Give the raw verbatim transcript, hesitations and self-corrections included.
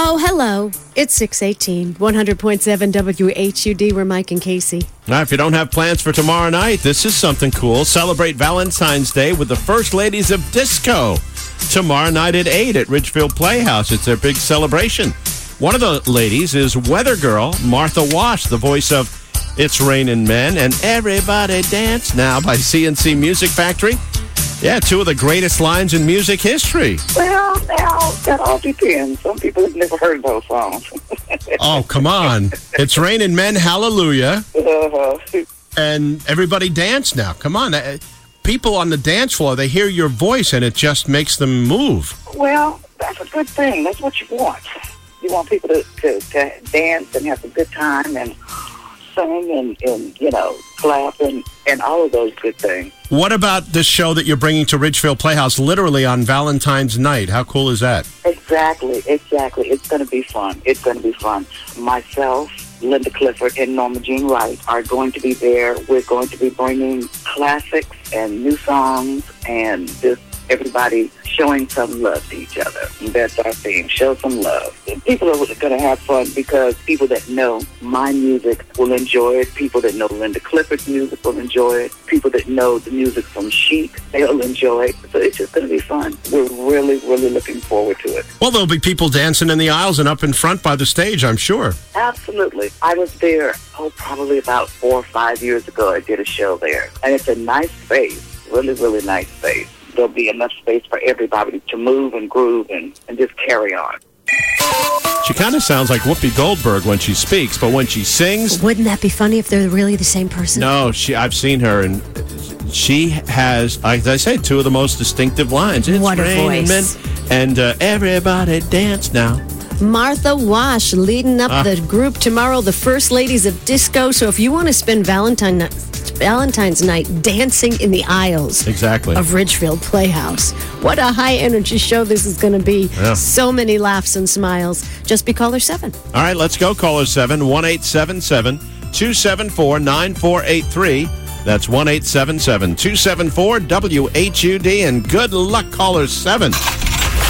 Hello, hello. It's six eighteen, one hundred point seven W H U D. We're Mike and Casey. Now, if you don't have plans for tomorrow night, this is something cool. Celebrate Valentine's Day with the First Ladies of Disco. Tomorrow night at eight at Ridgefield Playhouse. It's their big celebration. One of the ladies is weather girl Martha Wash, the voice of It's Raining Men and Everybody Dance Now by C N C Music Factory. Yeah, two of the greatest lines in music history. Well, now, that all depends. Some people have never heard those songs. Oh, come on. It's Raining Men, Hallelujah. Uh-huh. And Everybody Dance Now. Come on. People on the dance floor, they hear your voice and it just makes them move. Well, that's a good thing. That's what you want. You want people to, to, to dance and have a good time and sing and, and you know, clap and, and all of those good things. What about this show that you're bringing to Ridgefield Playhouse literally on Valentine's night? How cool is that? Exactly, exactly. It's going to be fun. It's going to be fun. Myself, Linda Clifford, and Norma Jean Wright are going to be there. We're going to be bringing classics and new songs and just everybody showing some love to each other. And that's our theme, show some love. And people are going to have fun because people that know my music will enjoy it. People that know Linda Clifford's music will enjoy it. People that know the music from Chic, they'll enjoy it. So it's just going to be fun. We're really, really looking forward to it. Well, there'll be people dancing in the aisles and up in front by the stage, I'm sure. Absolutely. I was there, oh, probably about four or five years ago. I did a show there. And it's a nice space, really, really nice space. There'll be enough space for everybody to move and groove and, and just carry on. She kind of sounds like Whoopi Goldberg when she speaks, but when she sings... Wouldn't that be funny if they're really the same person? No, she. I've seen her, and she has, as I say, two of the most distinctive lines. It's What a raining voice. men, and uh, everybody dance now. Martha Wash leading up Ah. the group tomorrow, the First Ladies of Disco. So if you want to spend Valentine night, Valentine's night dancing in the aisles Exactly. of Ridgefield Playhouse, what a high-energy show this is going to be. Yeah. So many laughs and smiles. Just be caller seven. All right, let's go. Caller seven, one eight seven seven, two seven four, nine four eight three. That's one eight seven seven, two seven four, W H U D. And good luck, caller seven.